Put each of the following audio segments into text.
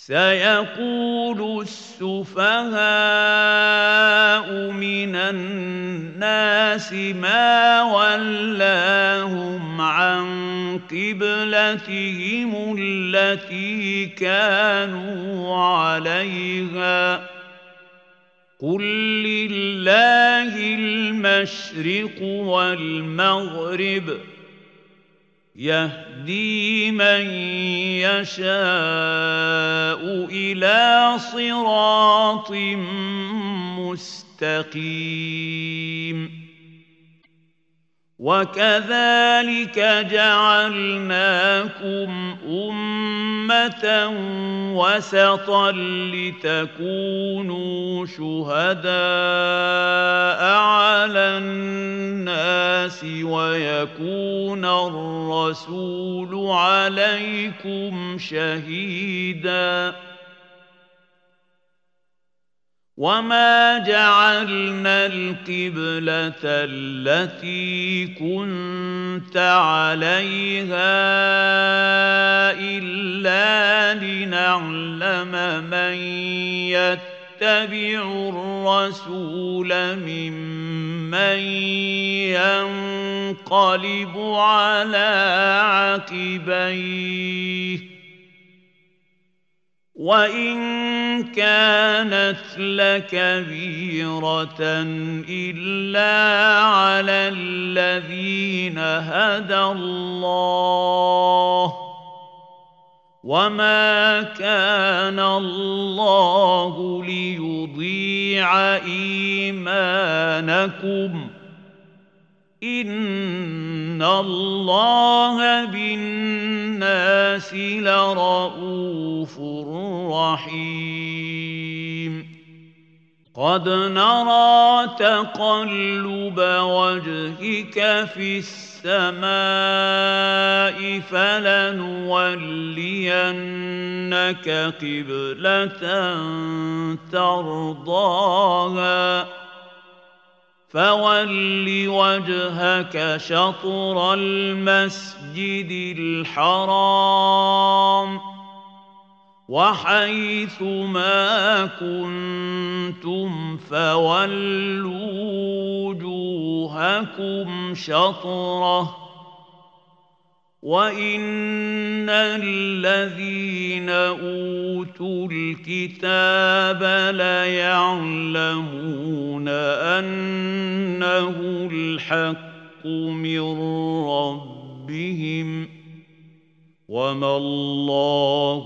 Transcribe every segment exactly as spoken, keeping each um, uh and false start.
سيقول السفهاء من الناس ما ولاهم عن قبلتهم التي كانوا عليها قل لله المشرق والمغرب يهدي من يشاء إلى صراط مستقيم وكذلك جعلناكم أمة وسطا لتكونوا شهداء على الناس ويكون الرسول عليكم شهيداً وما جعلنا القبلة التي كنت عليها إلا لنعلم من يتبع الرسول ممن ينقلب على عقبيه وإن كانت لكبيرة إلا على الذين هدى الله وما كان الله ليضيع إيمانكم إن الله بالناس لرءوف رحيم قد نرى تقلب وجهك في السماء فلنولينك قبلة ترضاها فول وجهك شطر المسجد الحرام وحيث ما كنتم فولوا وجوهكم شطره وإن الذين أوتوا الكتاب ليعلمون أنه الحق من ربهم وما الله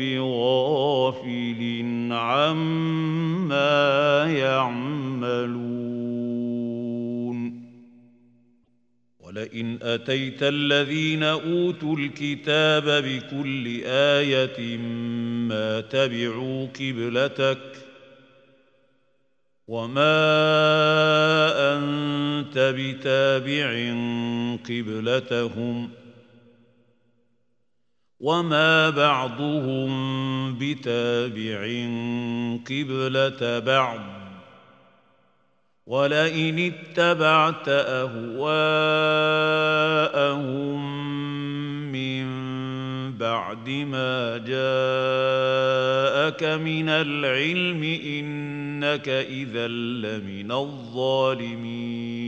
بغافل عما يعملون ولئن أتيت الذين أوتوا الكتاب بكل آية ما تبعوا قبلتك وما أنت بتابع قبلتهم وما بعضهم بتابع قبلة بعض ولئن اتبعت أهواءهم من بعد ما جاءك من العلم إنك إذا لمن الظالمين